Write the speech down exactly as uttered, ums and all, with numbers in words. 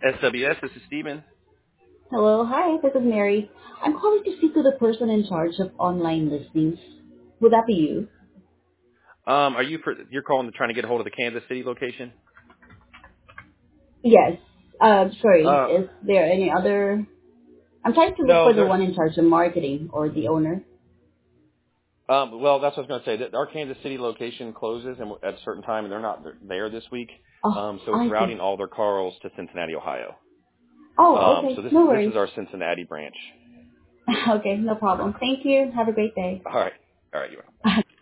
S W S, this is Steven. Hello, hi, this is Mary. I'm calling to speak to the person in charge of online listings. Would that be you? Um, are you for, you're calling to trying to get a hold of the Kansas City location? Yes. Uh, sorry, Uh, is there any other... I'm trying to look no, for the there. one in charge of marketing or the owner. Um, well, that's what I was going to say. That our Kansas City location closes and at a certain time, and they're not there this week. Oh, Um, so it's I see. routing all their calls to Cincinnati, Ohio. Oh, Um, so okay, this no is this worries. is our Cincinnati branch. Okay, no problem. Thank you. Have a great day. All right, all right, you.